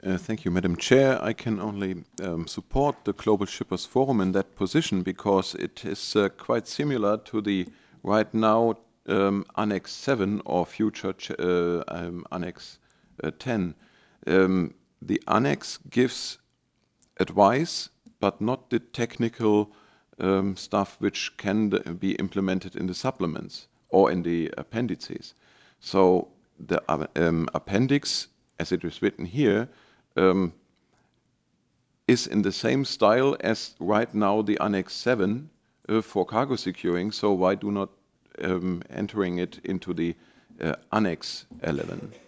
Thank you, Madam Chair. I can only support the Global Shippers Forum in that position because it is quite similar to the right now Annex 7 or future Annex 10. The Annex gives advice, but not the technical stuff which can be implemented in the supplements or in the appendices. So the appendix, as it is written here, is in the same style as right now the Annex 7 for cargo securing, so why do not entering it into the Annex 11?